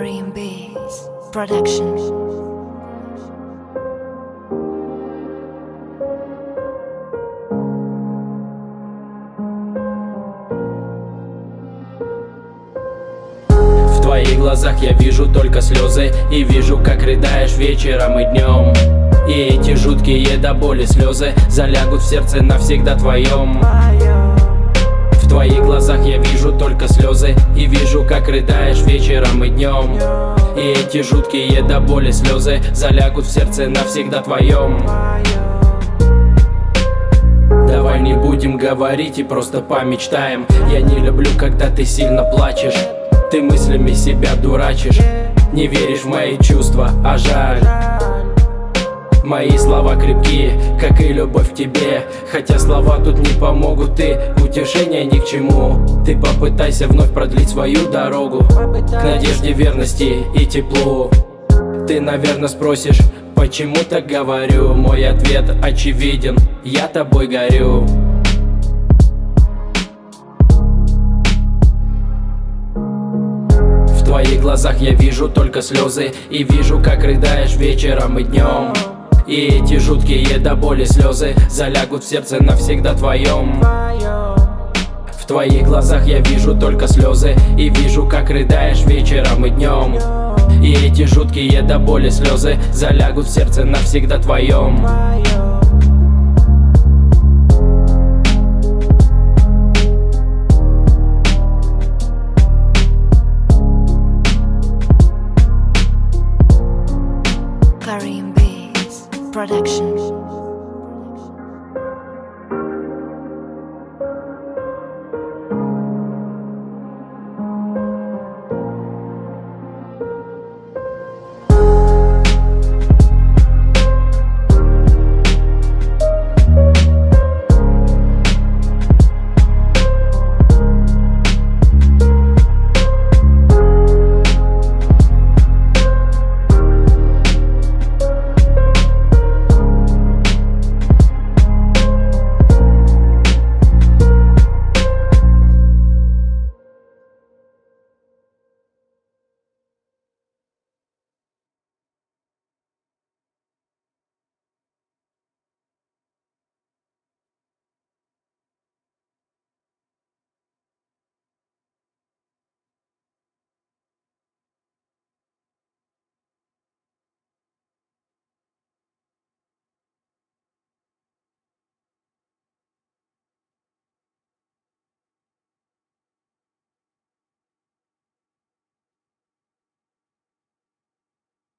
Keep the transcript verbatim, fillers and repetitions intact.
Karim Beats Production. В твоих глазах я вижу только слезы, и вижу, как рыдаешь вечером и днем. И эти жуткие до боли слезы залягут в сердце навсегда твоем. В твоих глазах я вижу только слезы, и вижу, как рыдаешь вечером и днем. И эти жуткие до боли слезы залягут в сердце навсегда твоем. Давай не будем говорить и просто помечтаем. Я не люблю, когда ты сильно плачешь. Ты мыслями себя дурачишь. Не веришь в мои чувства, а жаль. Мои слова крепкие, как и любовь к тебе. Хотя слова тут не помогут, и утешения ни к чему. Ты попытайся вновь продлить свою дорогу к надежде, верности и теплу. Ты, наверное, спросишь, почему так говорю? Мой ответ очевиден: я тобой горю. В твоих глазах я вижу только слезы, и вижу, как рыдаешь вечером и днем. И эти жуткие до боли слезы залягут в сердце навсегда твоем. В твоих глазах я вижу только слезы, и вижу, как рыдаешь вечером и днем. И эти жуткие до боли слезы залягут в сердце навсегда твоем. Karim Beats Production.